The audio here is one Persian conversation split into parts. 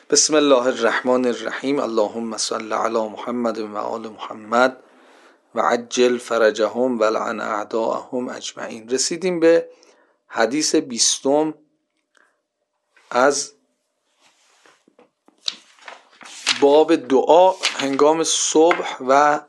بسم الله الرحمن الرحیم. اللهم صل علی محمد و آل محمد و عجل فرجهم و لعن اعداءهم اجمعین. رسیدیم به حدیث 20 از باب دعا هنگام صبح و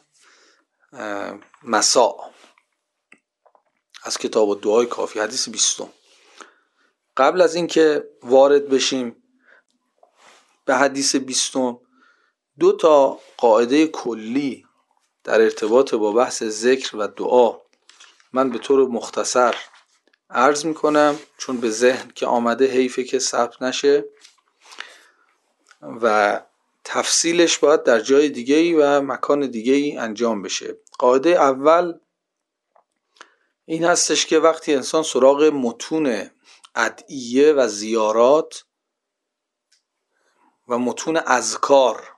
مساء از کتاب دعای کافی، حدیث 20. قبل از اینکه وارد بشیم به حدیث 20، دو تا قاعده کلی در ارتباط با بحث ذکر و دعا من به طور مختصر عرض میکنم، چون به ذهن که آمده حیفه که ثبت نشه و تفصیلش باید در جای دیگه‌ای و مکان دیگه‌ای انجام بشه. قاعده اول این هستش که وقتی انسان سراغ متون ادعیه و زیارات و متون اذکار،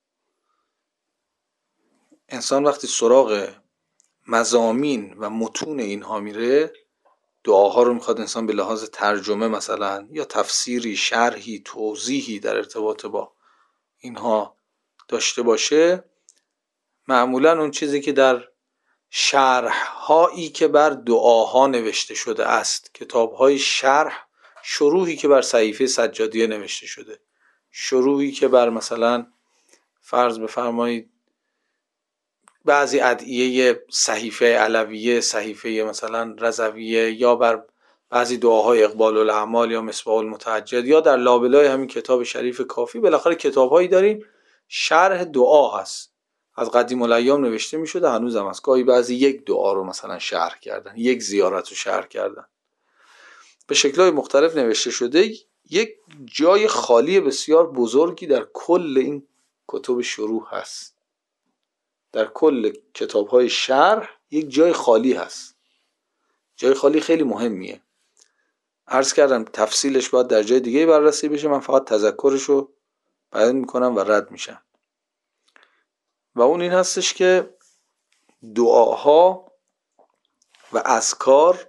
انسان وقتی سراغ مضامین و متون اینها میره، دعاها رو میخواد انسان به لحاظ ترجمه مثلا یا تفسیری، شرحی، توضیحی در ارتباط با اینها داشته باشه، معمولا اون چیزی که در شرح‌هایی که بر دعاها نوشته شده است، کتاب‌های شرح، شروحی که بر صحیفه سجادیه نوشته شده، شروحی که بر مثلا فرض بفرمایید بعضی ادعیه صحیفه علویه، صحیفه مثلا رضویه، یا بر بعضی دعاهای اقبال الاعمال یا مصباح المتعجد، یا در لابلای همین کتاب شریف کافی بالاخره کتاب‌هایی داریم شرح دعا هست. از قدیم الایام نوشته می‌شده، هنوز هم هست. گاهی بعضی یک دعا رو مثلا شرح کردن، یک زیارت رو شرح کردن، به شکل‌های مختلف نوشته شده. یک جای خالی بسیار بزرگی در کل این کتب شروح هست، در کل کتاب‌های شرح یک جای خالی هست. جای خالی خیلی مهمیه. عرض کردم تفصیلش باید در جای دیگه بررسی بشه، من فقط تذکرش رو بیان میکنم و رد میشم. و اون این هستش که دعاها و اذکار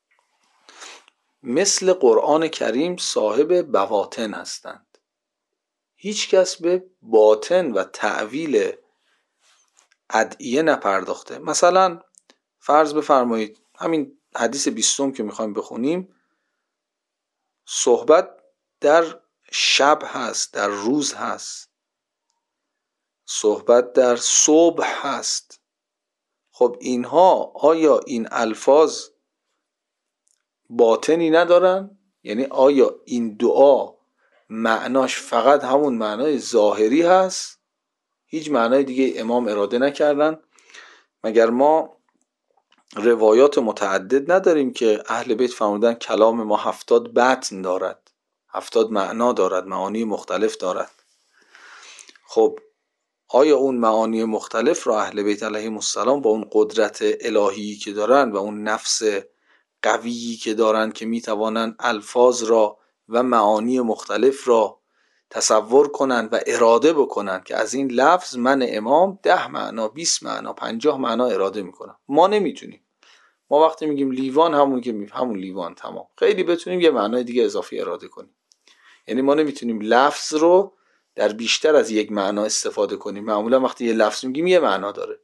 مثل قرآن کریم صاحب بواطن هستند. هیچ کس به باطن و تأویل ادعیه نپرداخته. مثلا فرض بفرمایید همین حدیث 20 که میخوایم بخونیم، صحبت در شب هست، در روز هست، صحبت در صبح هست. خب اینها آیا این الفاظ باطنی ندارن؟ یعنی آیا این دعا معناش فقط همون معنای ظاهری هست؟ هیچ معنای دیگه امام اراده نکردن؟ مگر ما روایات متعدد نداریم که اهل بیت فرمودن کلام ما 70 بطن دارد، 70 معنا دارد، معانی مختلف دارد؟ خب آیا اون معانی مختلف را اهل بیت علیهم السلام با اون قدرت الهی که دارن و اون نفس قویی که دارن که میتوانن الفاظ را و معانی مختلف را تصور کنن و اراده بکنن که از این لفظ من امام 10 معنا، 20 معنا، 50 معنا اراده میکنم؟ ما نمیتونیم. ما وقتی میگیم لیوان، همون لیوان تمام. خیلی بتونیم یه معنای دیگه اضافی اراده کنیم. یعنی ما نمیتونیم لفظ رو در بیشتر از یک معنا استفاده کنیم. معمولا وقتی یه لفظ میگیم یه معنا داره.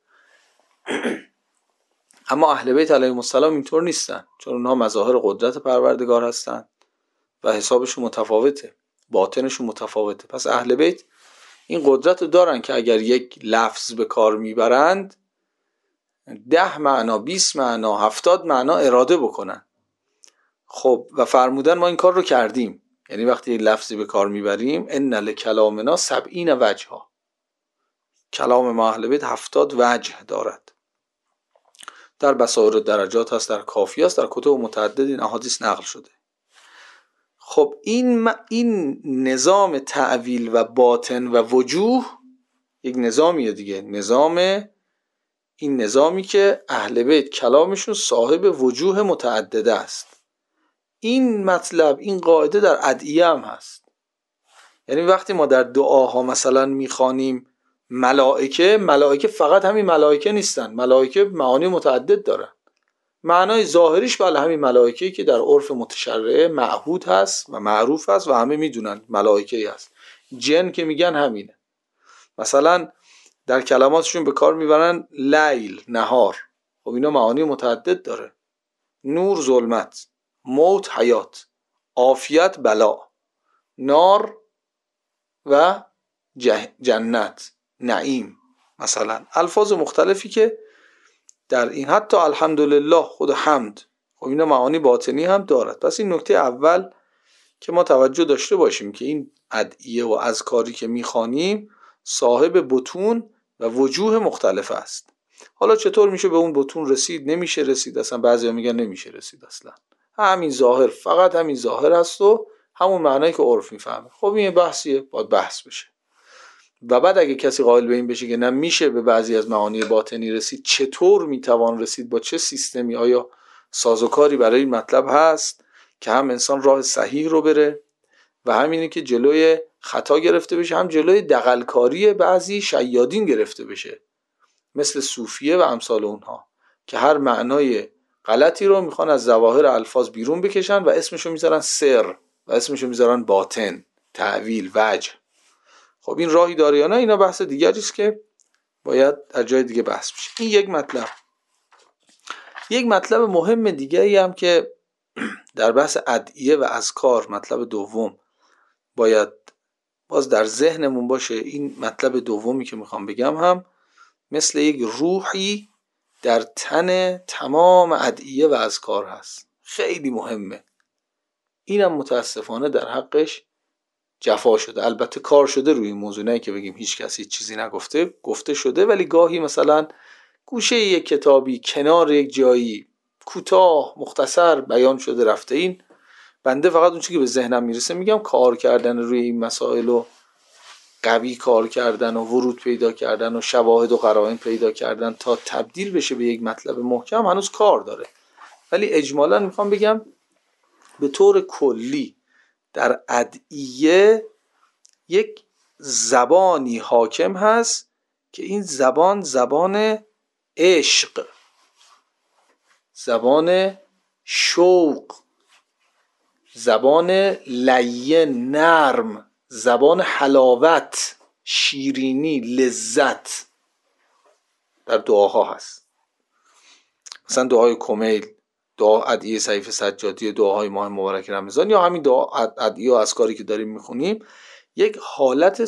اما اهل بیت علیهم السلام اینطور نیستن، چون اونها مظاهر قدرت پروردگار هستن و حسابشون متفاوته، باطنشون متفاوته. پس اهل بیت این قدرت رو دارن که اگر یک لفظ به کار میبرند 10 معنا، 20 معنا، 70 معنا اراده بکنن. خب و فرمودن ما این کار رو کردیم. یعنی وقتی لفظی به کار میبریم ان لکلامنا 70 وجها، کلام ما اهل بیت 70 وجه دارد. در بصائر درجات هست، در کافی هست، در کتب متعدد این احادیث نقل شده. خب این نظام تعویل و باطن و وجوه یک نظامیه دیگه. این نظامی که اهل بیت کلامشون صاحب وجوه متعدده است. این مطلب، این قاعده در ادعیه هم هست. یعنی وقتی ما در دعاها مثلا میخوانیم ملائکه فقط همین ملائکه نیستن. ملائکه معانی متعدد دارن. معنای ظاهریش بله همین ملائکه‌ای که در عرف متشرعه معهود هست و معروف هست و همه میدونن ملائکه‌ای هست. جن که میگن همینه. مثلا در کلماتشون به کار میبرن لیل، نهار. خب اینا معانی متعدد داره. نور، ظلمت. موت، حیات. عافیت، بلا. نار و جنت، نعیم. مثلا الفاظ مختلفی که در این، حتی الحمدلله، خود حمد، خب اینا معانی باطنی هم دارد. پس این نکته اول که ما توجه داشته باشیم که این ادعیه و اذکاری که میخوانیم صاحب بطون و وجوه مختلف است. حالا چطور میشه به اون بطون رسید؟ نمیشه رسید اصلا. بعضیا میگن نمیشه رسید اصلا، همین ظاهر، فقط همین ظاهر است و همون معنایی که عرف میفهمه. خب این بحثیه، باید بحث بشه. و بعد اگه کسی قائل به این بشه که نمیشه به بعضی از معانی باطنی رسید، چطور میتوان رسید؟ با چه سیستمی؟ آیا سازوکاری برای این مطلب هست که هم انسان راه صحیح رو بره و همینه که جلوی خطا گرفته بشه، هم جلوی دغلکاری بعضی شیادین گرفته بشه، مثل صوفیه و امثال اونها که هر معنای غلطی رو میخوان از ظواهر الفاظ بیرون بکشن و اسمشو میذارن سر و اسمشو میذارن باطن، تعویل، وجه. خب این راهی داره یا نه؟ اینا بحث دیگری است که باید در جای دیگه بحث بشه. این یک مطلب. یک مطلب مهم دیگری هم که در بحث ادعیه و اذکار، مطلب دوم، باید باز در ذهنمون باشه. این مطلب دومی که میخوام بگم هم مثل یک روحی در تن تمام ادعیه و اذکار هست. خیلی مهمه. اینم متاسفانه در حقش جفا شده. البته کار شده روی این موضوع، نه که بگیم هیچ کسی چیزی نگفته، گفته شده، ولی گاهی مثلا گوشه یک کتابی، کنار یک جایی، کوتاه مختصر بیان شده رفته. این بنده فقط اون چیزی که به ذهنم میرسه میگم. کار کردن روی این مسائل و قوی کار کردن و ورود پیدا کردن و شواهد و قرائن پیدا کردن تا تبدیل بشه به یک مطلب محکم هنوز کار داره. ولی اجمالاً میخوام بگم به طور کلی در ادعیه یک زبانی حاکم هست که این زبان زبان عشق، زبان شوق، زبان لین، نرم، زبان حلاوت، شیرینی، لذت در دعاها هست. مثلا دعای کمیل، دعا ادعیه سیف سجادی، دعاهای ماه مبارک رمضان، یا همین دعا ادعیه و اذکاری که داریم میخونیم، یک حالت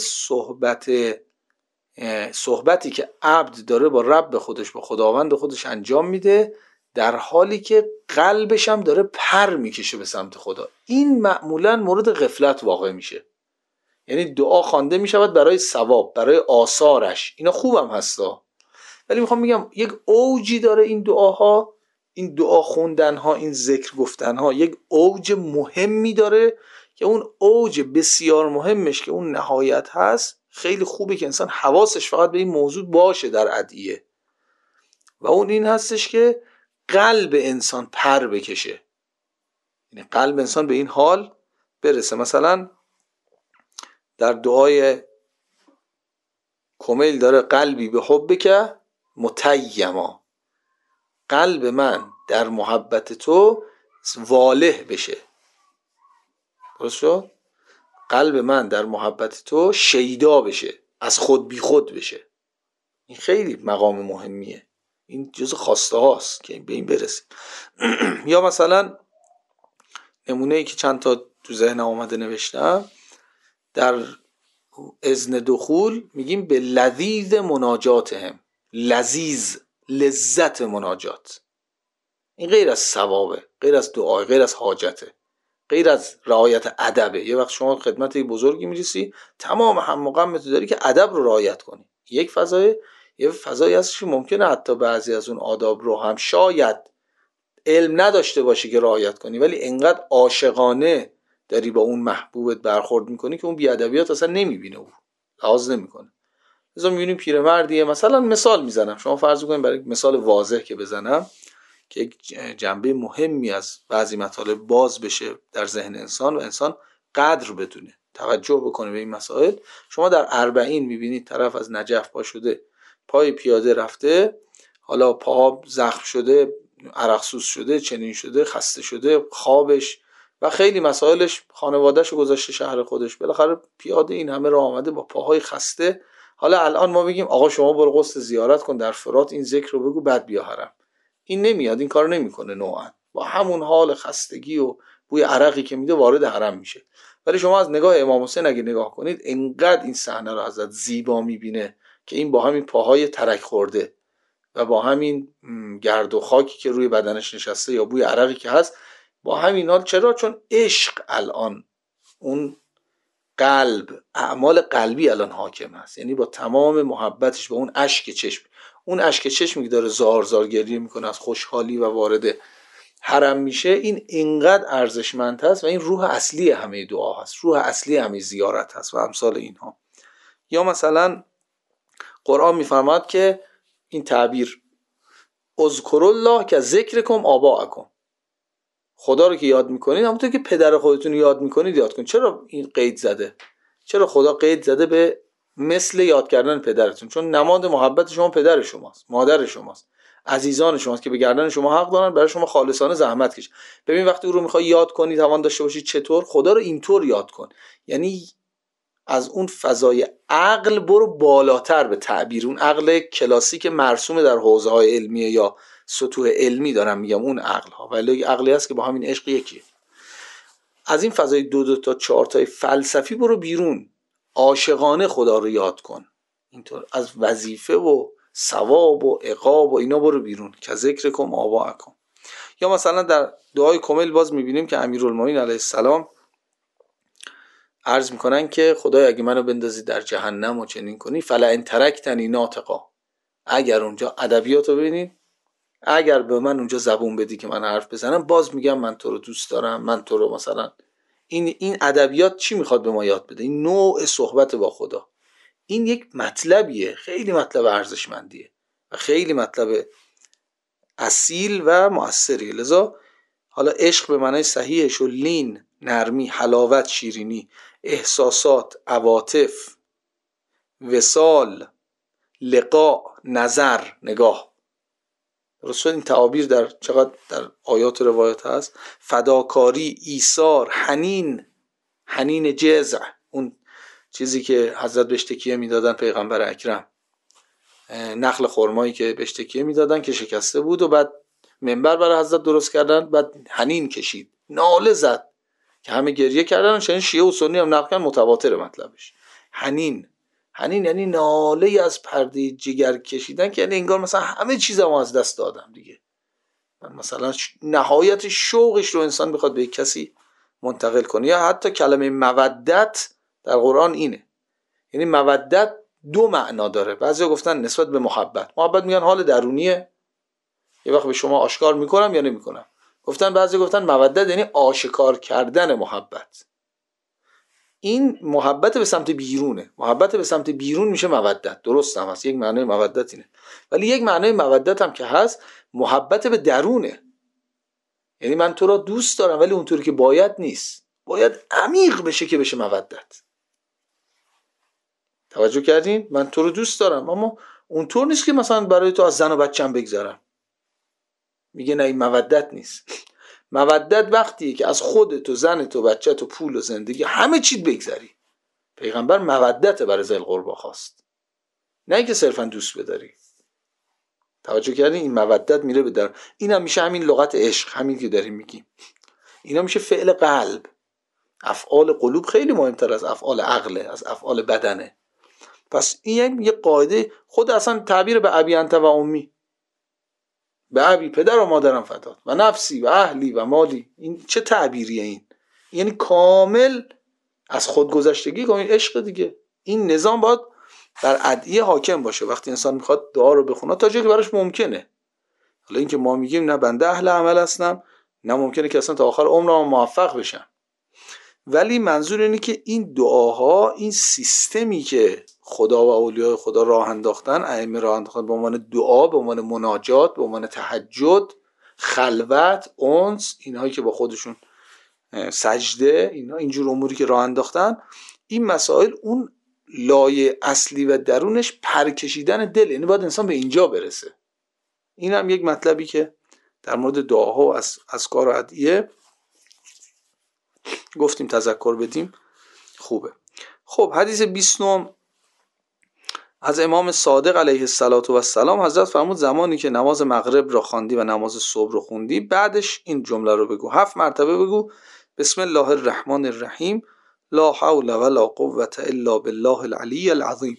صحبتی که عبد داره با رب خودش، با خداوند خودش انجام میده، در حالی که قلبش هم داره پر میکشه به سمت خدا. این معمولا مورد غفلت واقع میشه. یعنی دعا خوانده میشود برای ثواب، برای آثارش، اینا خوبم هستا، ولی میخوام بگم یک اوجی داره این دعاها، این دعا خوندنها، این ذکر گفتنها یک اوج مهمی داره که اون اوج بسیار مهمش که اون نهایت هست، خیلی خوبه که انسان حواسش فقط به این موضوع باشه در ادعیه، و اون این هستش که قلب انسان پر بکشه. یعنی قلب انسان به این حال برسه. مثلا در دعای کمیل داره قلبی به حبک متیما، قلب من در محبت تو واله بشه. درست شد؟ قلب من در محبت تو شیدا بشه، از خود بی خود بشه. این خیلی مقام مهمیه. این جز خواسته هاست که به این برسیم. یا مثلا نمونه ای که چند تا تو ذهنم اومده نوشتم، در اذن دخول میگیم به لذیذ مناجاتهم. لذیذ، لذت مناجات. این غیر از ثوابه، غیر از دعای، غیر از حاجته، غیر از رعایت ادبه. یه وقت شما خدمت یک بزرگی میرسی، تمام هم و غمت داری که ادب رو رعایت کنی. یک فضایی هست که ممکنه حتی بعضی از اون آداب رو هم شاید علم نداشته باشی که رعایت کنی، ولی انقدر عاشقانه داری با اون محبوبت برخورد میکنی که اون بیادبیات اصلا نمیبینه، اون لحاظ نمیکنه. مثلا میبینیم پیرمردیه، مثلا مثال میزنم، شما فرض کنید برای مثال واضح که بزنم که یک جنبه مهمی از بعضی مطالب باز بشه در ذهن انسان و انسان قدر بدونه، توجه بکنه به این مسائل. شما در 40 میبینید طرف از نجف پا شده، پای پیاده رفته، حالا پاها زخم شده، عرقسوز شده، چنین شده، خسته شده، خوابش و خیلی مسائلش خانواده‌شو گذاشته شهر خودش، بالاخره پیاده این همه راه آمده با پاهای خسته. حالا الان ما بگیم آقا شما برو قصد زیارت کن در فرات، این ذکر رو بگو بعد بیا حرم، این نمیاد، این کارو نمیکنه نوعا، با همون حال خستگی و بوی عرقی که میده وارد حرم میشه. ولی شما از نگاه امام حسین اگه نگاه کنید، انقدر این صحنه رو حضرت زیبا میبینه که این با همین پاهای ترک خورده و با همین گرد و خاکی که روی بدنش نشسته یا بوی عرقی که هست، با همین حال، چرا؟ چون عشق الان، اون قلب، اعمال قلبی الان حاکم هست، یعنی با تمام محبتش، با اون اشک چشم، اون اشک چشمی که داره زار زار گریه میکنه از خوشحالی و وارد حرم میشه، این اینقدر ارزشمند هست و این روح اصلی همه دعا هست، روح اصلی همه زیارت هست و امثال اینها. یا مثلا قرآن میفرماد که این تعبیر اذکر الله که ذکرکم آباءکم، خدا رو که یاد میکنید همونطور که پدر خودتون رو یاد میکنید یاد کنید. چرا این قید زده؟ چرا خدا قید زده به مثل یاد کردن پدرتون؟ چون نماد محبت شما پدر شماست، مادر شماست، عزیزان شماست که به گردن شما حق دارن، برای شما خالصانه زحمت کشن. ببین وقتی او رو میخوای یاد کنی، توان داشته باشی چطور خدا رو اینطور یاد کن، یعنی از اون فضای عقل برو بالاتر، به تعبیر اون عقل کلاسیک مرسوم در حوزه‌های علمیه یا سطوح علمی دارم میگم، اون عقل ها، ولی عقلی هست که با همین عشق یکیه. از این فضای 2 تا 4 تای فلسفی برو بیرون، عاشقانه خدا رو یاد کن، اینطور از وظیفه و ثواب و عقاب و اینا برو بیرون، که ذکرکم آباءکم. یا مثلا در دعای کمیل باز میبینیم که امیرالمومنین علیه السلام عرض میکنن که خدای اگه منو بندازی در جهنم و چنین کنی، فلا ان ترکتنی ناطقا، اگر اونجا ادبیاتو ببینید، اگر به من اونجا زبون بدی که من حرف بزنم، باز میگم من تو رو دوست دارم، من تو رو مثلا، این ادبیات چی میخواد به ما یاد بده؟ این نوع صحبت با خدا، این یک مطلبیه، خیلی مطلب ارزشمندیه و خیلی مطلب اصیل و مؤثریه. لذا حالا عشق به معنای صحیحش و لین، نرمی، حلاوت، شیرینی، احساسات، عواطف، وصال، لقاء، نظر، نگاه، درست این تعابیر در چقدر در آیات و روایات هست، فداکاری، ایثار، حنین، حنین جزع، اون چیزی که حضرت بهش تکیه میدادن پیغمبر اکرم، نخل خرمایی که بهش تکیه میدادن که شکسته بود و بعد منبر برای حضرت درست کردن، بعد حنین کشید، ناله زد که همه گریه کردن، چون شیعه و سنی هم نقل کردن، متواتر مطلبش. حنین یعنی ناله از پرده جگر کشیدن، که یعنی انگار مثلا همه چیزمو از دست دادم دیگه. مثلا نهایت شوقش رو انسان بخواد به کسی منتقل کنه. یا حتی کلمه مودت در قرآن اینه، یعنی مودت 2 معنا داره. بعضیا گفتن نسبت به محبت میگن حال درونیه، یه وقت به شما آشکار میکنم یا نمیکنم. بعضی گفتن مودت یعنی آشکار کردن محبت، این محبت به سمت بیرونه، محبت به سمت بیرون میشه مودت، درست هم هست، یک معنای مودت اینه. ولی یک معنای مودت هم که هست محبت به درونه، یعنی من تو را دوست دارم ولی اونطوری که باید نیست، باید عمیق بشه که بشه مودت. توجه کردین؟ من تو رو دوست دارم اما اونطور نیست که مثلا برای تو از زن و بچه‌م بگذرم. میگه نه، این مودت نیست. مودت وقتیه که از خودت و زنت و بچه‌ت و پول و زندگی همه چیت بگذری. پیغمبر مودت برای ذی القربا خواست، نه اینکه صرفا دوست بداری. توجه کردین؟ این مودت میره به در، اینم میشه همین لغت عشق، همین که داریم میگیم، اینا میشه فعل قلب. افعال قلوب خیلی مهمتر از افعال عقله، از افعال بدنه. پس این یه قاعده، خود اصلا تعبیر به ابی انت و امی، به ابی پدر و مادرم فدات و نفسی و اهلی و مالی، این چه تعبیریه؟ این یعنی کامل از خودگذشتگی که این عشق دیگه. این نظام باید بر ادعیه حاکم باشه وقتی انسان میخواد دعا رو بخونه، تا جایی که براش ممکنه. حالا اینکه ما میگیم نه بنده اهل عمل هستم، نه ممکنه که اصلا تا آخر عمرم موفق بشم، ولی منظور اینه که این دعاها، این سیستمی که خدا و اولیای خدا راه انداختن، ائمه راه انداختن، به عنوان دعا، به عنوان مناجات، به عنوان تهجد، خلوت، انس، اینهایی که با خودشون سجده، اینا اینجور اموری که راه انداختن، این مسائل اون لایه اصلی و درونش پرکشیدن دل، یعنی باید انسان به اینجا برسه. این هم یک مطلبی که در مورد دعاها و اذکار و ادعیه گفتیم تذکر بدیم خوبه. خب حدیث 29 از امام صادق علیه السلام حضرت فرمود زمانی که نماز مغرب را خواندی و نماز صبح را خوندی، بعدش این جمله رو بگو، 7 مرتبه بگو بسم الله الرحمن الرحیم لا حول ولا قوة الا بالله العلی العظیم.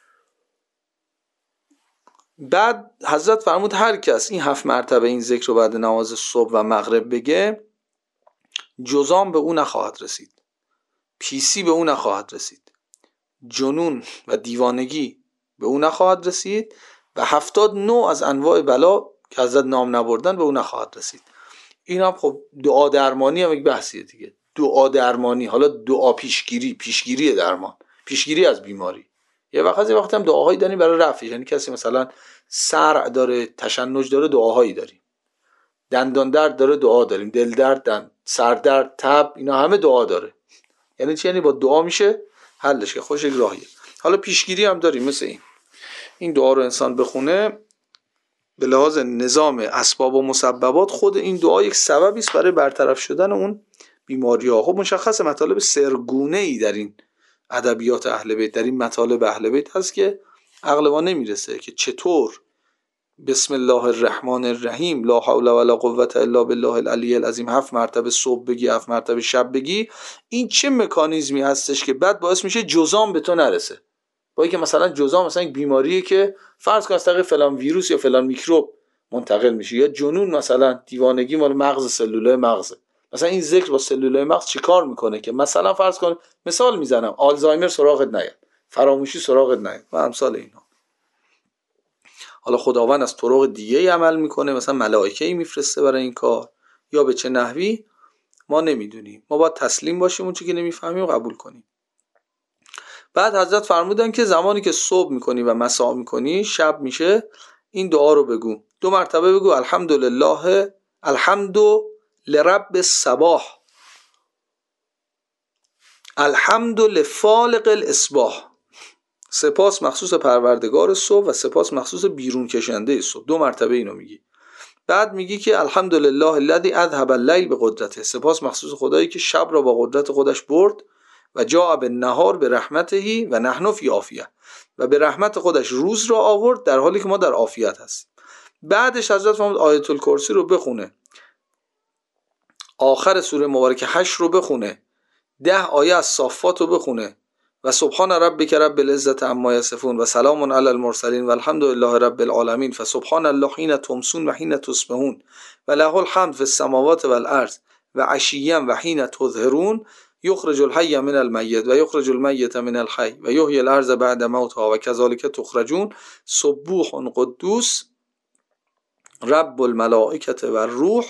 بعد حضرت فرمود هر کس این 7 مرتبه این ذکر رو بعد نماز صبح و مغرب بگه، جزام به او نخواهد رسید، پیسی به او نخواهد رسید، جنون و دیوانگی به او نخواهد رسید و 70 نوع از انواع بلا که حضرت نام نبردن به او نخواهد رسید. این هم خب دعا درمانی هم یک بحثیه دیگه. دعا درمانی، حالا دعا پیشگیری درمان، پیشگیری از بیماری. یه وقت هم دعاهایی داریم برای رفع، یعنی کسی مثلا صرع داره، تشنج داره، دعاهایی داریم. دندان درد داره، دعا داریم. دل درد، سر درد، تب، اینا همه دعا داره. یعنی چی؟ یعنی با دعا میشه حلش که خوش یک راهیه. حالا پیشگیری هم داریم، مثل این دعا رو انسان بخونه به لحاظ نظام اسباب و مسببات، خود این دعا یک سببی است برای برطرف شدن اون بیماری‌ها. خب مشخص مطالب سرگونه‌ای در این ادبیات اهل بیت، در این مطالب اهل بیت هست که عقل ما نمیرسه که چطور بسم الله الرحمن الرحیم لا حول ولا قوة الا بالله العلی العظیم 7 مرتبه صبح بگی، 7 مرتبه شب بگی، این چه مکانیزمی هستش که بعد باعث میشه جزام به تو نرسه. با اینکه مثلا جزام مثلا یک بیماریه که فرض کن از طریق فلان ویروس یا فلان میکروب منتقل میشه، یا جنون مثلا دیوانگی مال مغز، سلولای مغز. مثلا این ذکر با سلولای مغز چیکار میکنه که مثلا فرض کن، مثال میزنم، آلزایمر سراغت نیاد، فراموشی سراغت نیاد و امثال اینا. حالا خداوند از طرق دیگه ای عمل میکنه، مثلا ملائکه‌ای میفرسته برای این کار یا به چه نحوی ما نمیدونیم. ما باید تسلیم باشیم، اون چیزی که نمیفهمیم قبول کنیم. بعد حضرت فرمودن که زمانی که صبح میکنی و مسا میکنی، شب میشه، این دعا رو بگو 2 مرتبه بگو الحمدلله، الحمد لرب الصباح، الحمد لفالق الاصباح، سپاس مخصوص پروردگار صبح و سپاس مخصوص بیرون کشنده صبح. 2 مرتبه اینو میگی. بعد میگی که الحمدلله الذی اذهب اللیل بقدرته، سپاس مخصوص خدایی که شب را با قدرت خودش برد و جاء بالنهار برحمته و نحن فی عافیه، و به رحمت خودش روز را آورد در حالی که ما در عافیت هستیم. بعدش حضرت فرمود آیت الکرسی رو بخونه، آخر سوره مبارکه 8 رو بخونه، 10 آیه از صافات رو بخونه و سبحان ربک رب العزة عما یصفون و سلام علی المرسلین و الحمد لله رب العالمین فسبحان الله حین تمسون و حین تصبحون و له الحمد فی السماوات والارض و عشیا و حین تظهرون یخرج الحی من المیت و یخرج المیت من الحی و یحیی الارض بعد موتها و کذالک تخرجون سبوح قدوس رب الملائکه و الروح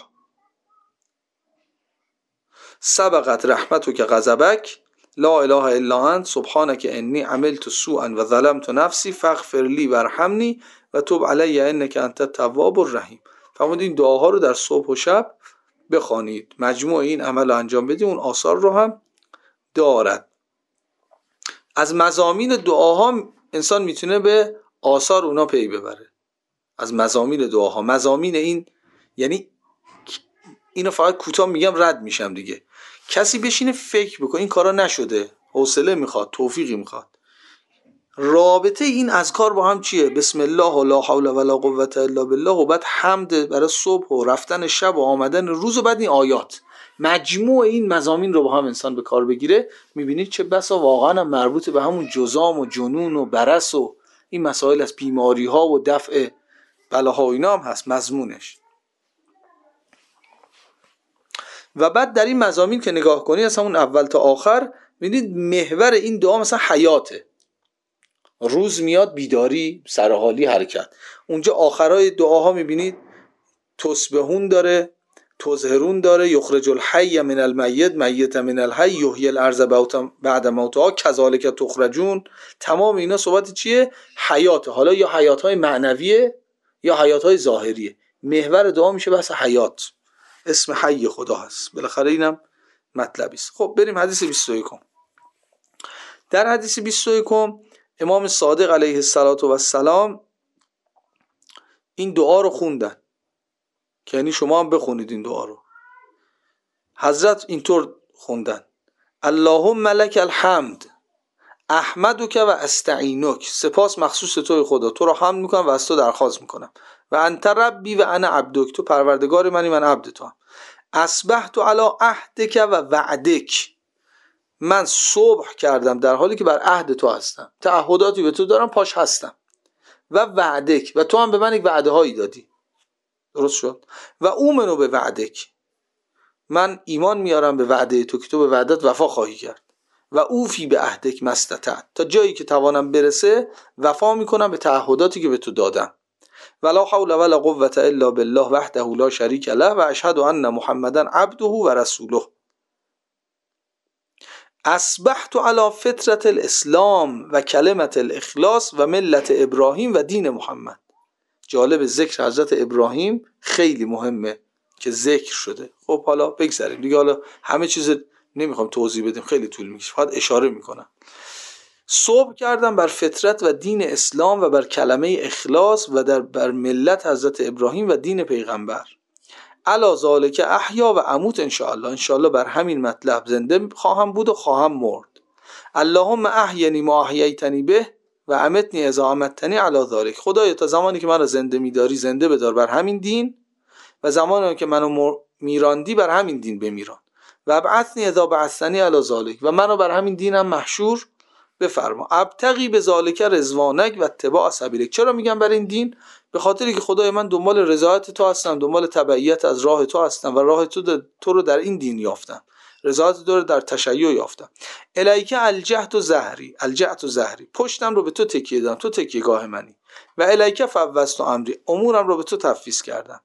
سبقت رحمتک غضبک لا اله الا انت سبحانك انی عملت سوءا و ظلمت نفسی فاغفر لی وارحمنی و تب علی انک انت التواب الرحیم. فرمود این دعاها رو در صبح و شب بخوانید، مجموع این عمل رو انجام بدید، اون آثار رو هم دارد. از مضامین دعاها انسان میتونه به آثار اونا پی ببره. از مضامین دعاها، مضامین این یعنی اینو فقط کوتاه میگم رد میشم دیگه. کسی بشینه فکر بکنه، این کارا نشده، حوصله میخواد، توفیقی میخواد. رابطه این اذکار با هم چیه؟ بسم الله و لا حول ولا قوة الا بالله و بعد حمد برای صبح و رفتن شب و آمدن روز و بعد این آیات. مجموع این مضامین رو با هم انسان به کار بگیره، میبینید چه بسا واقعا مربوط به همون جزام و جنون و برس و این مسائل از بیماری ها و دفع بلاها و اینا هم هست مضمونش. و بعد در این مضامین که نگاه کنی از همون اول تا آخر می‌بینید محور این دعا مثلا حیاته. روز میاد بیداری، سرحالی، حرکت. اونجا آخرای دعاها می‌بینید تصبحون داره، تظهرون داره، یخرج الحی من المیت میت من الحی یحیی الارض بعد موتها کذالک تخرجون. تمام اینا صحبت چیه؟ حیاته. حالا یا حیات‌های معنویه یا حیات‌های ظاهریه. محور دعا میشه بحث حیات. اسم حی خدا هست. بالاخره اینم مطلبی است. خب بریم حدیث 21. در حدیث 21 امام صادق علیه السلام این دعا رو خوندن که یعنی شما هم بخونید این دعا رو. حضرت اینطور خوندن اللهم لک الحمد احمدک و استعینک، سپاس مخصوص توی خدا، تو رو حمد میکنم و از تو درخواست میکنم. و انت ربی و انا عبدک، تو پروردگار منی من عبد تو هم. اصبحت علی عهدک و وعدک، من صبح کردم در حالی که بر عهد تو هستم، تعهداتی به تو دارم پاش هستم. و وعدک، و تو هم به من یک وعده هایی دادی، درست شد. و اومنو به وعدک، من ایمان میارم به وعده تو که تو به وعدت وفا خواهی کرد. و اوفی به عهدک مستطعت، تا جایی که توانم برسه وفا میکنم به تعهداتی که به تو دادم. ولا حول ولا قوة الا بالله وحده لا شریک له و اشهد ان محمدا عبده و رسوله. اصبحت علی فطرة الاسلام و کلمة الاخلاص و ملت ابراهیم و دین محمد. جالب، ذکر حضرت ابراهیم خیلی مهمه که ذکر شده. خب حالا بگذاریم دیگه، حالا همه چیز نمیخوام توضیح بدیم، خیلی طول میکشه، فقط اشاره میکنم. صبح کردم بر فطرت و دین اسلام و بر کلمه اخلاص و بر ملت حضرت ابراهیم و دین پیغمبر. علا ذالک احیا و اموت انشاءالله بر همین مطلب زنده خواهم بود و خواهم مرد. اللهم احینی ما احییتنی به و امتنی اذا امتنی علی ذالک. خدایا تا زمانی که منو زنده میداری زنده بدار بر همین دین، و زمانی که منو میراندی بر همین دین بمیران. و ابعثنی اذا بعثتنی علی ذالک، و منو بر همین دینم محشور بفرما. ابتغی به ذالک رضوانک و اتباع سبیلک. چرا میگم بر این دین؟ به خاطری که خدای من دنبال رضایت تو هستم، دنبال تبعیت از راه تو هستم و راه تو رو در این دین یافتم، رضایت تو رو در تشیع یافتم. الیک الجهت زهری، پشتم رو به تو تکیه دادم، تو تکیهگاه منی. و الیک فوضت امری، امورم رو به تو تفویض کردم.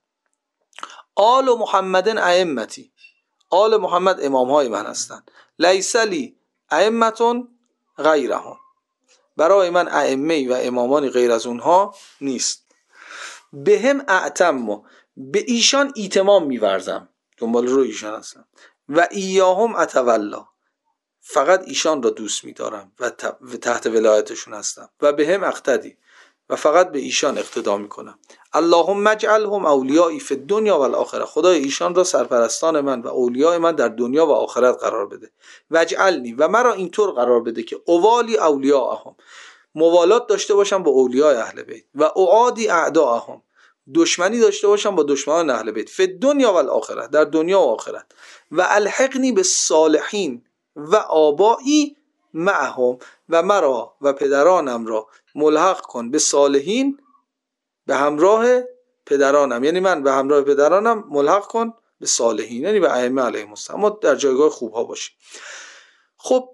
آل محمد ائمتی، آل محمد امام های من هستند. لیس لی ائمه غیرهم، برای من ائمه و امامانی غیر از اونها نیست. بهم اعتم، به ایشان ایتمام میورزم، دنبال رو ایشان هستم. و ایاهم اتولا، فقط ایشان را دوست میدارم و تحت ولایتشون هستم. و بهم اقتدی، و فقط به ایشان اقتدا میکنم. اللهم اجعلهم اولیایی فی الدنیا و الاخره، خدای ایشان را سرپرستان من و اولیای من در دنیا و آخرت قرار بده. و اجعلنی، و مرا اینطور قرار بده که اوالی اولیاءهم، موالات داشته باشم با اولیای اهل بیت. و اعادی اعداءهم، دشمنی داشته باشم با دشمنان اهل بیت. فی الدنیا و الاخره، در دنیا و آخرت. و الحقنی بالصالحین و آبایی معهم، و مرا و پدرانم را ملحق کن به صالحین، به همراه پدرانم، یعنی من به همراه پدرانم ملحق کن به صالحین، یعنی به ائمه علیهم السلام، ما در جایگاه خوب ها باشیم. خب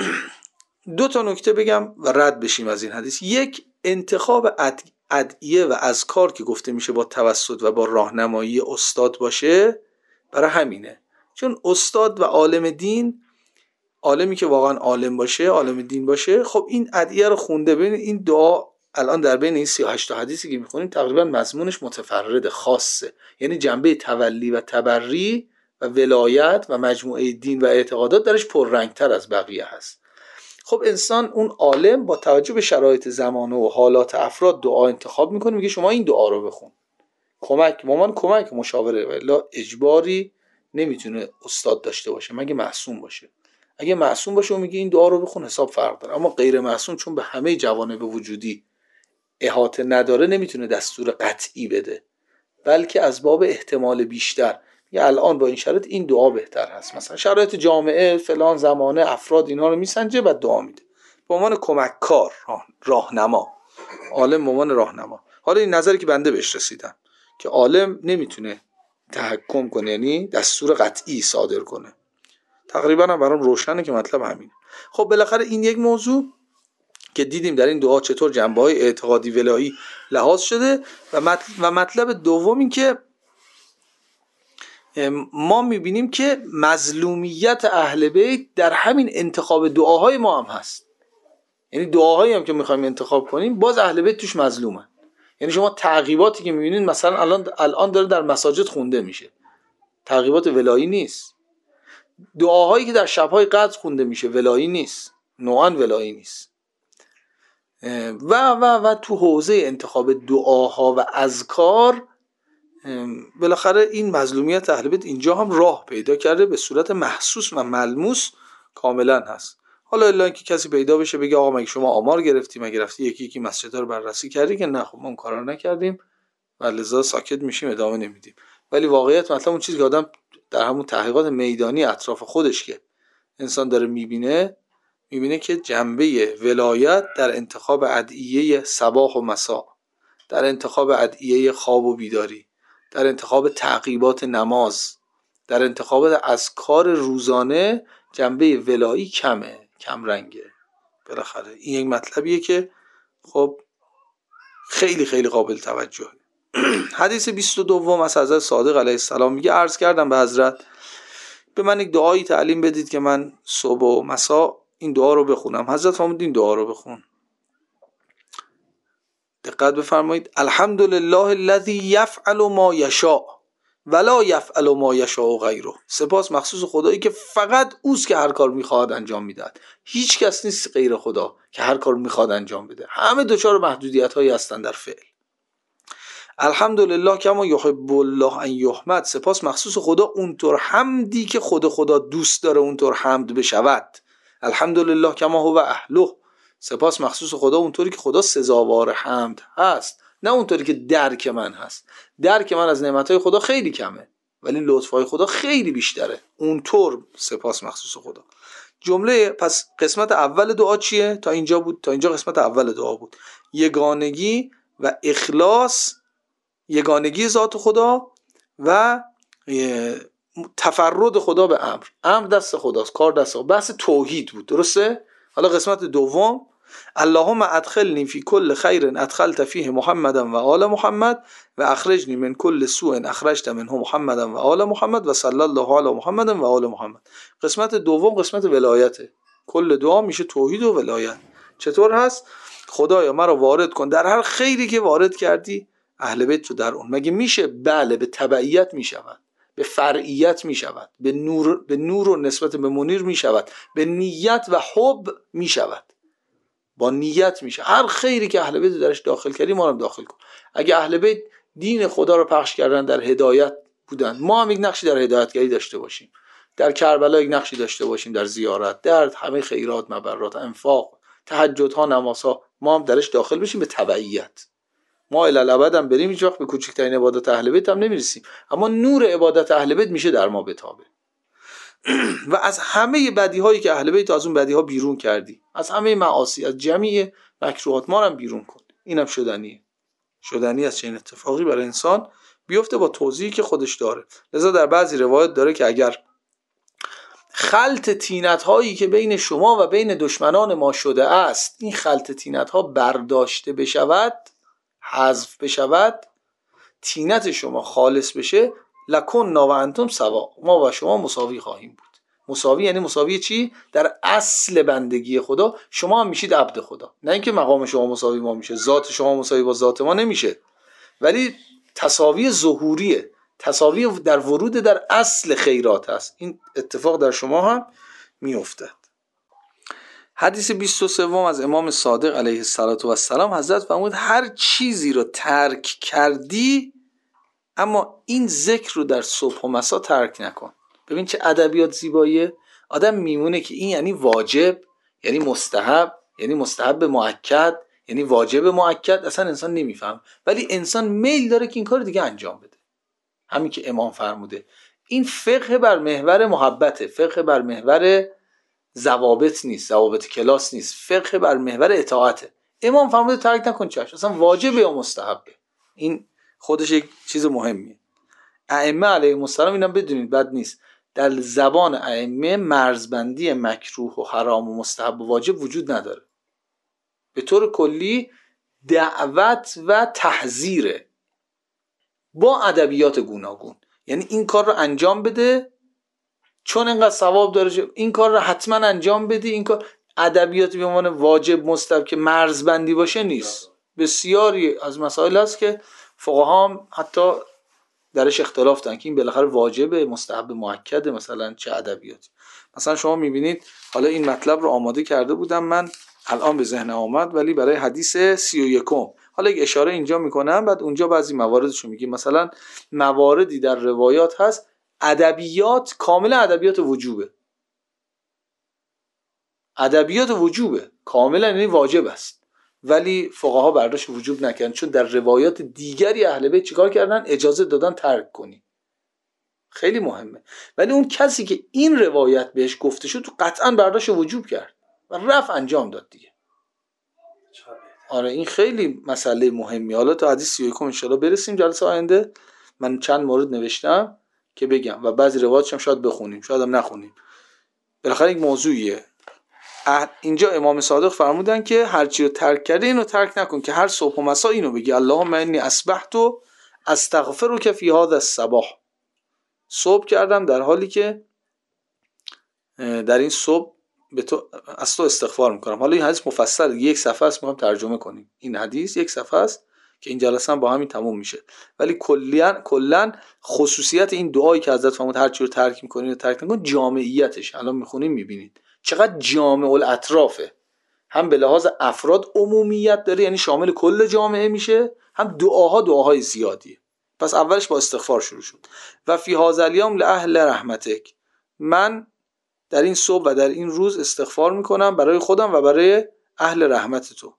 دو تا نکته بگم و رد بشیم از این حدیث. یک، انتخاب ادعیه و اذکار که گفته میشه با توسط و با راهنمایی استاد باشه، برای همینه، چون استاد و عالم دین، عالمی که واقعا عالم باشه، عالم دین باشه، خب این ادعیه رو خونده. ببینید این دعا الان در بین این 38 تا حدیثی که میخونیم تقریبا مضمونش متفرد، خاصه، یعنی جنبه تولی و تبری و ولایت و مجموعه دین و اعتقادات درش پررنگتر از بقیه هست. خب انسان، اون عالم، با توجه به شرایط زمانه و حالات افراد دعا انتخاب میکنه، میگه شما این دعا رو بخون، کمک مشاوره، ولی اجباری نمیتونه استاد داشته باشه مگه معصوم باشه. اگه معصوم باشه و میگه این دعا رو بخون، حساب فرق داره. اما غیر معصوم چون به همه جوانب وجودی احاطه نداره، نمیتونه دستور قطعی بده، بلکه از باب احتمال بیشتر یا الان با این شرایط این دعا بهتر هست، مثلا شرایط جامعه فلان زمانه افراد اینها رو میسنجه بعد دعا میده، به عنوان کمککار، راهنما، عالم به عنوان راهنما. حالا این نظری که بنده بهش رسیدم که عالم نمیتونه تحکم کنه، یعنی دستور قطعی صادر کنه. تقریبا هم برام روشنه که مطلب همینه. خب بالاخره این یک موضوع که دیدیم در این دعا چطور جنبه‌های اعتقادی ولایی لحاظ شده. و مطلب دوم این که ما میبینیم که مظلومیت اهل بیت در همین انتخاب دعاهای ما هم هست. یعنی دعاهایی هم که میخوایم انتخاب کنیم باز اهل بیت توش مظلومن. یعنی شما تعقیباتی که میبینید مثلا الان داره در مساجد خونده میشه، تعقیبات ولایی نیست. دعاهایی که در شب‌های قدر خونده میشه ولایی نیست، نوعاً ولایی نیست. و تو حوزه انتخاب دعاها و اذکار بالاخره این مظلومیت اهل بیت اینجا هم راه پیدا کرده، به صورت محسوس و ملموس کاملا هست. حالا الا اینکه کسی پیدا بشه بگه آقا مگه شما آمار گرفتی، مگه رفتی یکی مسجدها رو بررسی کردی، که نه خب ما اون کارا نکردیم و لذا ساکت میشیم، ادامه نمیدیم. ولی واقعیت مثلا اون چیزی که آدم در همون تحقیقات میدانی اطراف خودش که انسان داره میبینه که جنبه ولایت در انتخاب ادعیه صباح و مساء، در انتخاب ادعیه خواب و بیداری، در انتخاب تعقیبات نماز، در انتخاب اذکار روزانه، جنبه ولایی کم رنگه. بالاخره این یک مطلبیه که خب خیلی خیلی قابل توجهه. حدیث 22 از حضرت صادق علیه السلام میگه عرض کردم به حضرت به من یک دعایی تعلیم بدید که من صبح و مساء این دعا رو بخونم. حضرت فرمود این دعا رو بخون. دقت بفرمایید. الحمدلله الذی یفعل ما یشاء ولا یفعل ما یشاء غیره. سپاس مخصوص خدایی که فقط اوست که هر کار میخواد انجام میدهد. هیچ کس نیست غیر خدا که هر کار میخواد انجام بده. همه دچار محدودیت هایی هستن در فعل. الحمدلله کما یحب الله ان یحمد. سپاس مخصوص خدا اونطور حمدی که خدا دوست داره اونطور حمد بشود. الحمدلله کما هو اهله. سپاس مخصوص خدا اونطوری که خدا سزاوار حمد هست، نه اونطوری که درک من هست. درک من از نعمتهای خدا خیلی کمه ولی لطفهای خدا خیلی بیشتره. اونطور سپاس مخصوص خدا. جمله پس قسمت اول دعا چیه؟ تا اینجا بود. تا اینجا قسمت اول دعا بود. یگانگی و اخلاص، یگانگی ذات خدا و تفرد خدا به امر دست خداست، کار دست خدا. بحث توحید بود، درسته؟ حالا قسمت دوم اللهم ادخلنی فی کل خیر ادخلت فیه محمدا و آل محمد و اخرجنی من کل سوء اخرجت منه محمدا و آل محمد و صلی الله علی محمد و آل محمد. قسمت دوم قسمت ولایته. کل دعا میشه توحید و ولایت. چطور هست؟ خدایا مرا وارد کن در هر خیری که وارد کردی اهل بیت رو در اون. مگه میشه؟ بله، به تبعیت میشود، به فرعیت میشود، به نور و نسبت به منیر میشود، به نیت و حب میشود. با نیت میشه. هر خیری که اهل بیت درش داخل کردی ما رو داخل کن. اگه اهل بیت دین خدا رو پخش کردن، در هدایت بودن، ما هم یک نقشی در هدایتگری داشته باشیم. در کربلا یک نقشی داشته باشیم، در زیارت، در همه خیرات، مبرات، انفاق، تهجدها، نمازها، ما هم درش داخل بشیم به تبعیت. ما الالعبد هم بریم هیچ وقت به کوچکترین عبادت اهل بیت هم نمیرسیم، اما نور عبادت اهل بیت میشه در ما بتابه. و از همه بدی هایی که اهل بیت از اون بدی ها بیرون کردی، از همه معاصی، از جمعی مکروهات ما هم بیرون کن. اینم شدنی از چنین اتفاقی برای انسان بیفته با توضیحی که خودش داره. لذا در بعضی روایت داره که اگر خلط تینت هایی که بین شما و بین دشمنان ما شده است، این خلط تینت ها برداشته بشود، حذف بشود، تینت شما خالص بشه، لکننا و انتم سوا، ما و شما مساوی خواهیم بود. مساوی یعنی مساوی چی؟ در اصل بندگی خدا شما هم میشید عبد خدا. نه اینکه مقام شما مساوی ما میشه، ذات شما مساوی با ذات ما نمیشه، ولی تساوی ظهوریه، تساوی در ورود در اصل خیرات هست. این اتفاق در شما هم میافتد. حدیث 23 از امام صادق علیه السلام حضرت فرمود هر چیزی رو ترک کردی اما این ذکر رو در صبح و مسا ترک نکن. ببین چه ادبیات زیباییه. آدم میمونه که این یعنی واجب، یعنی مستحب، یعنی مستحب مؤکد، یعنی واجب مؤکد. اصلا انسان نمیفهم، ولی انسان میل داره که این کار دیگه انجام بده. همین که امام فرموده. این فقه بر محور محبته، فقه بر محور ضوابط نیست، ضوابط کلاس نیست، فقه بر محور اطاعته. امام فرموده ترک نکن، چش اصلا واجبه یا مستحبه. این خودش یک چیز مهمیه. ائمه علیهم السلام اینم بدونید بد نیست، در زبان ائمه مرزبندی مکروه و حرام و مستحب و واجب وجود نداره. به طور کلی دعوت و تحذیره با ادبیات گوناگون. یعنی این کار رو انجام بده چون اینقدر ثواب داره، این کار رو حتما انجام بدی. این کار ادبیات به عنوان واجب مستحب که مرزبندی باشه نیست. بسیاری از مسائل هست که فقها هم حتی درش اختلاف دارن که این بالاخره واجبه، مستحب مؤکده، مثلا چه ادبیاتی. مثلا شما میبینید، حالا این مطلب رو آماده کرده بودم من، الان به ذهن آمد، ولی برای حدیث 31 حالا یک اشاره اینجا میکنم، بعد اونجا بعضی مواردشو میگیم. مثلا مواردی در روایات هست ادبیات کاملا ادبیات وجوبه، ادبیات وجوبه کاملا، یعنی واجب است، ولی فقها برداشت وجوب نکردن، چون در روایات دیگری اهل بیت چیکار کردن؟ اجازه دادن ترک کنی. خیلی مهمه. ولی اون کسی که این روایت بهش گفته شد تو قطعا برداشت وجوب کرد و رفت انجام داد دیگه. آره این خیلی مسئله مهمی. حالا تا حدیث 31 ان شاء الله برسیم جلسه آینده. من چند مورد نوشتم که بگم و بعضی روایاتش هم شاید بخونیم شاید هم نخونیم، بالاخره یک موضوعیه. اینجا امام صادق فرمودن که هر چی رو ترک کرده اینو ترک نکن، که هر صبح و مسا اینو بگی اللهم انی اصبحت استغفرک فی هذا الصباح. صبح کردم در حالی که در این صبح به تو از تو استغفار میکنم. حالا این حدیث مفصل یک صفحه است، ما هم ترجمه کنیم. این حدیث یک صفحه است که این جلسه هم با همین تموم میشه، ولی کلا خصوصیت این دعایی که حضرت فرمود هر چی رو ترک میکنین و ترک نکن، جامعیتش الان میخونیم میبینید چقدر جامع الاطرافه. هم به لحاظ افراد عمومیت داره، یعنی شامل کل جامعه میشه، هم دعاهای زیادیه. پس اولش با استغفار شروع شد. و فی هذا الیوم لاهل رحمتک، من در این صبح و در این روز استغفار میکنم برای خودم و برای اهل رحمت تو.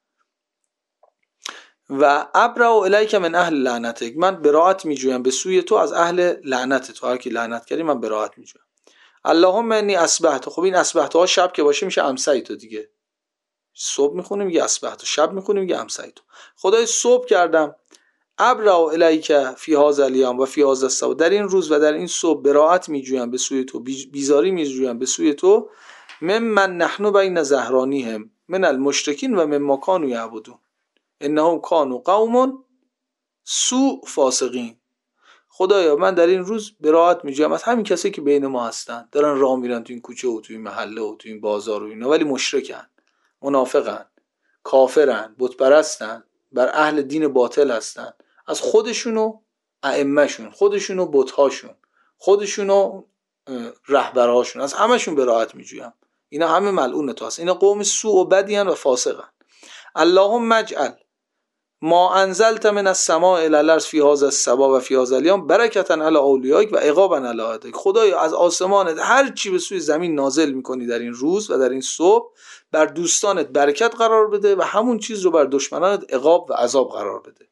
و ابرأ الیک من اهل لعنتک، من براءت میجویم به سوی تو از اهل لعنت تو، هر کی لعنت کردی من براءت میجویم. اللهم انی اصبحت، خب این اصبحت ها شب که باشه میشه امسیت دیگه. صبح میخونیم میگه اصبحت، شب میخونیم میگه امسیت. خدای صبح کردم. ابرأ الیک فی هذا الیوم و فی هذا الصباح، در این روز و در این صبح براءت میجویم به سوی تو، بیزاری میجویم به سوی تو، ممن نحن بین ظهرانیهم من المشرکین و مما کانوا یعبدون انهم کانوا قوم سوء فاسقین. خدایا من در این روز براءت میجویم از همین کسایی که بین ما هستن، دارن راه میرن تو این کوچه و تو این محله و تو این بازار و اینا، ولی مشرکن، منافقن، کافرن، بت پرستن، بر اهل دین باطل هستن، از خودشون و ائمه‌شون، خودشون و بت‌هاشون، خودشون و رهبرهاشون، از همشون براءت میجویم. اینا همه ملعون تو هست، اینا قوم سوء و بدیان و فاسقن. اللهم اجعل ما انزلت من السماء الی الارض فی هذا الصباح و فی هذا الیوم برکتا علی اولیایک و عقابا علی اعدائک. خدایا از آسمانت هر چی به سوی زمین نازل میکنی در این روز و در این صبح، بر دوستانت برکت قرار بده و همون چیز رو بر دشمنانت عقاب و عذاب قرار بده.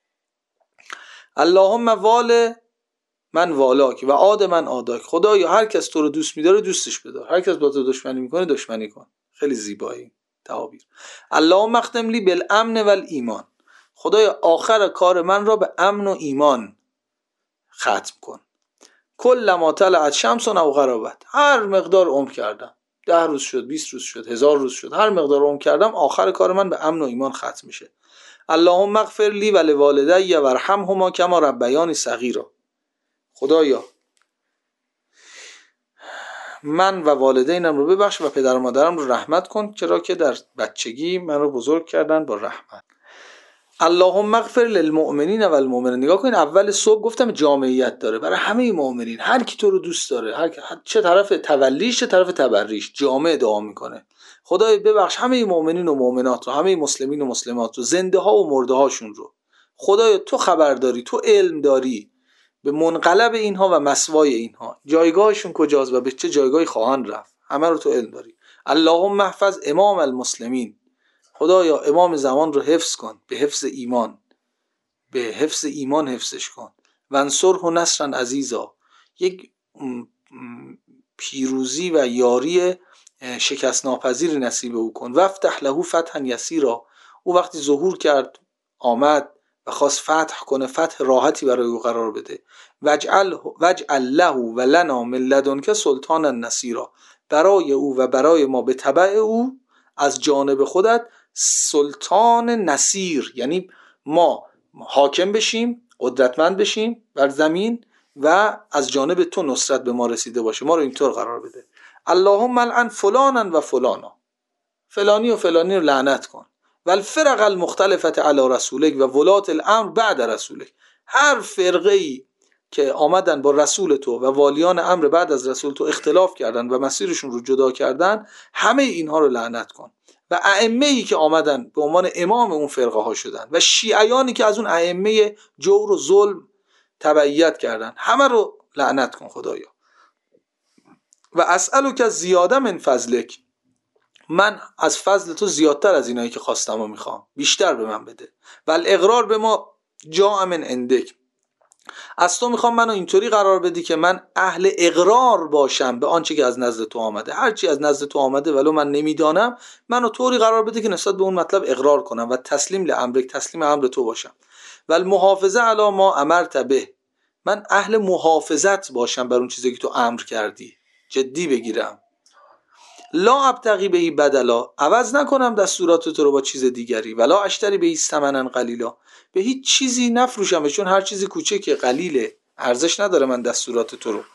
اللهم وال من والاک و عاد من عاداک، خدایا هر کس تو رو دوست می‌داره دوستش بدار، هر کس با تو دشمنی میکنه دشمنی کن. خیلی زیبایی تعابیر. اللهم اختم لی بالامن والایمان، خدایا آخر کار من را به امن و ایمان ختم کن. کل ما طلعت شمس او غربت، هر مقدار عمر کردم، 10 روز شد، 20 روز شد، 1000 روز شد، هر مقدار عمر کردم آخر کار من به امن و ایمان ختم میشه. اللهم اغفر لی و لوالدی وارحمهما کما ربیانی صغیرا، خدایا من و والدینم رو ببخش و پدر و مادرم رو رحمت کن، چرا که در بچگی من رو بزرگ کردن با رحمت. اللهم اغفر للمؤمنین و المؤمنات. نگاه کن اول صبح گفتم جامعیت داره، برای همه مؤمنین، هر کی تو رو دوست داره، چه طرف تولیش چه طرف تبریش، جامع دعا میکنه. خدای ببخش همه مؤمنین و مؤمنات رو، همه مسلمین و مسلمات رو، زنده ها و مرده هاشون رو. خدای تو خبر داری، تو علم داری به منقلب اینها و مسوای اینها، جایگاهشون کجاست و به چه جایگاهی خواهند رفت، همه رو تو علم داری. اللهم احفظ امام المسلمین، خدایا امام زمان رو حفظ کن، به حفظ ایمان، به حفظ ایمان حفظش کن. و انصره نصرا عزیزا، یک پیروزی و یاری شکست ناپذیر نصیب او کن. و افتح له فتحا یسیرا، او وقتی ظهور کرد آمد و خواست فتح کنه، فتح راحتی برای او قرار بده. وجعل له و لنا من لدنک سلطانا نصیرا، برای او و برای ما به تبع او از جانب خودت سلطان نصیر، یعنی ما حاکم بشیم، قدرتمند بشیم بر زمین و از جانب تو نصرت به ما رسیده باشه، ما رو اینطور قرار بده. اللهم لعن فلانا و فلانا، فلانی و فلانی رو لعنت کن. و الفرق المختلفه علی رسولک و ولات الامر بعد رسولک، هر فرقه‌ای که آمدن با رسول تو و والیان امر بعد از رسول تو اختلاف کردن و مسیرشون رو جدا کردن، همه اینها رو لعنت کن. و ائمه‌ای که آمدن به عنوان امام اون فرقه ها شدن و شیعیانی که از اون ائمه جور و ظلم تبعیت کردن، همه رو لعنت کن خدایا. و اسألک زیاده من فضلک، من از فضل تو زیادتر از اینایی که خواستم و میخوام، بیشتر به من بده. و الاقرار به ما جاء من عندک، از تو میخوام منو اینطوری قرار بدی که من اهل اقرار باشم به آنچه که از نزد تو آمده. هرچی از نزد تو آمده ولو من نمیدانم، منو طوری قرار بده که نسبت به اون مطلب اقرار کنم و تسلیم لامرک، تسلیم امر تو باشم. و المحافظه علی ما امرت به، من اهل محافظت باشم بر اون چیزی که تو امر کردی، جدی بگیرم. لا ابتغی بهی بدلا، عوض نکنم دستورات تو رو با چیز دیگری. ولا اشتری بهی ثمنا قلیلا، به هیچ چیزی نفروشم، چون هر چیزی کوچیکه قلیله، ارزش نداره من دستورات تو رو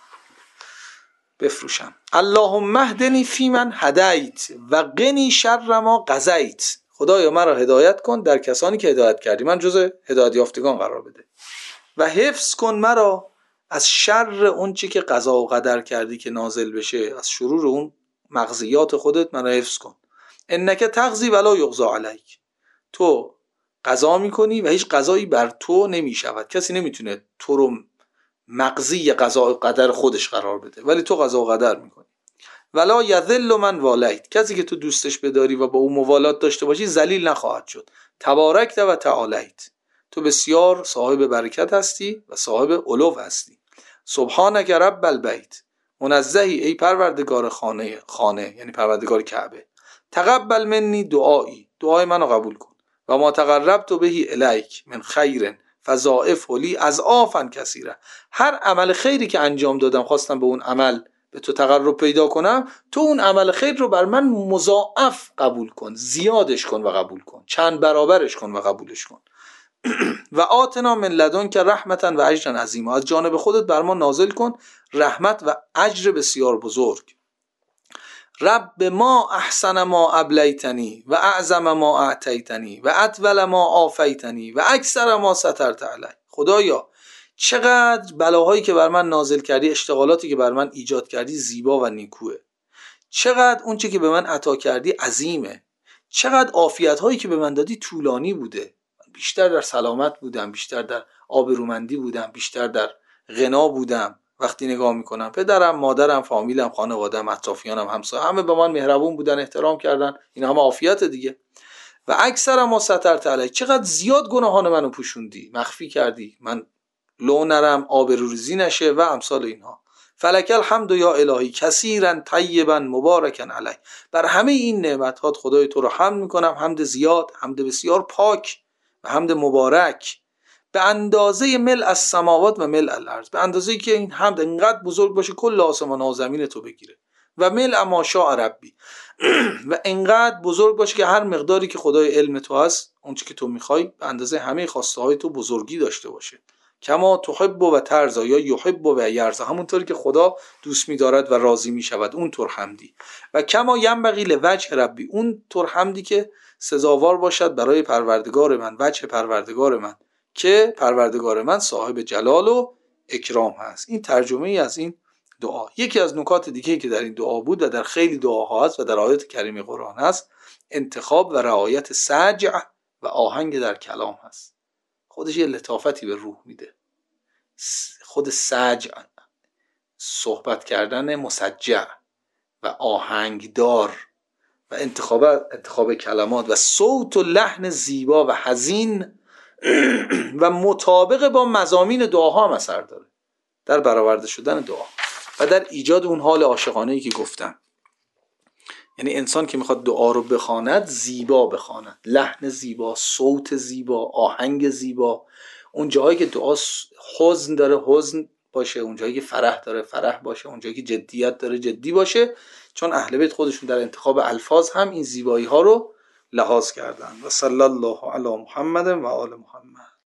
بفروشم. اللهم اهدنی فیمن هدیت و قنی شر ما قضیت، خدایا مرا هدایت کن در کسانی که هدایت کردی، من جزء هدایت یافتگان قرار بده. و حفظ کن مرا از شر اون چی که قضا و قدر کردی که نازل بشه، از شرور اون مغزیات خودت منو حفظ کن. انک تقضی ولا یقضی علیک، تو قضا میکنی و هیچ قضایی بر تو نمیشود، کسی نمیتونه تو رو مقضی قضا و قدر خودش قرار بده، ولی تو قضا و قدر میکنی. ولا یذل من والیت، کسی که تو دوستش بداری و با او موالات داشته باشی ذلیل نخواهد شد. تبارکت و تعالیت، تو بسیار صاحب برکت هستی و صاحب علو هستی. سبحانک رب البیت، منزهی ای پروردگار خانه یعنی پروردگار کعبه. تقبل منی دعایی، دعای منو قبول کن. و ما تقربت بهی الیک من خیر فضائف لی اضعافا کثیره، هر عمل خیری که انجام دادم خواستم به اون عمل به تو تقرب پیدا کنم، تو اون عمل خیر رو بر من مضاعف قبول کن، زیادش کن و قبول کن، چند برابرش کن و قبولش کن. و آتنا من لدنک رحمتا و اجرا عظیما، از جانب خودت بر ما نازل کن رحمت و اجر بسیار بزرگ. رب ما احسن ما ابلیتنی و اعظم ما اعطیتنی و اطول ما آفیتنی و اکثر ما سترت علی، خدایا چقدر بلاهایی که بر من نازل کردی، اشتغالاتی که بر من ایجاد کردی زیبا و نیکوه، چقدر اون چی که به من عطا کردی عظیمه، چقدر عافیت هایی که به من دادی طولانی بوده، بیشتر در سلامت بودم، بیشتر در آبرومندی بودم، بیشتر در غنا بودم. وقتی نگاه میکنم پدرم، مادرم، فامیلم، خانواده‌ام، اطرافیانم، همسایه همه به من مهربون بودن، احترام کردن، این همه عافیت دیگه. و اکثر ما سترت علی، چقدر زیاد گناهان منو پوشوندی، مخفی کردی، من لو نرم، آبروریزی نشه و امثال اینها. فلک الحمد یا الهی کثیرا طیبا مبارکا علی، بر همه این نعمتات خدای تو رو حمد میکنم، حمد زیاد، حمد بسیار پاک و حمد مبارک، به اندازه ملء السماوات و ملء الارض، به اندازه‌ای که این حمد انقدر بزرگ باشه کل آسمان و زمین تو بگیره، و ملء ما شاء ربی، و انقدر بزرگ باشه که هر مقداری که خدای علم تو هست، اون چیزی که تو میخوای به اندازه همه خواسته های تو بزرگی داشته باشه. کما تحب و ترضا یا یحب و یرضا، همونطوری که خدا دوست می‌دارد و راضی می‌شود، اون طور حمدی. و کما ینبغی لوجه ربی، اون طور حمدی که سزاوار باشد برای پروردگار من، وجه پروردگار من، که پروردگار من صاحب جلال و اکرام هست. این ترجمه ای از این دعا. یکی از نکات دیگه‌ای که در این دعا بود و در خیلی دعاها هست و در آیات کریمه قرآن هست، انتخاب و رعایت سجع و آهنگ در کلام هست. خودش یه لطافتی به روح میده. خود سجع، صحبت کردن مسجع و آهنگدار و انتخاب کلمات و صوت و لحن زیبا و حزین و مطابق با مضامین دعاها هم اثر داره در برآورده شدن دعا و در ایجاد اون حال عاشقانه‌ای که گفتم. یعنی انسان که میخواد دعا رو بخواند، زیبا بخواند، لحن زیبا، صوت زیبا، آهنگ زیبا. اون جایی که دعا حزن داره حزن باشه، اون جایی که فرح داره فرح باشه، اون جایی که جدیت داره جدی باشه، چون اهل بیت خودشون در انتخاب الفاظ هم این زیبایی ها رو لحاظ کردن. و صلی الله علی محمد و آل محمد.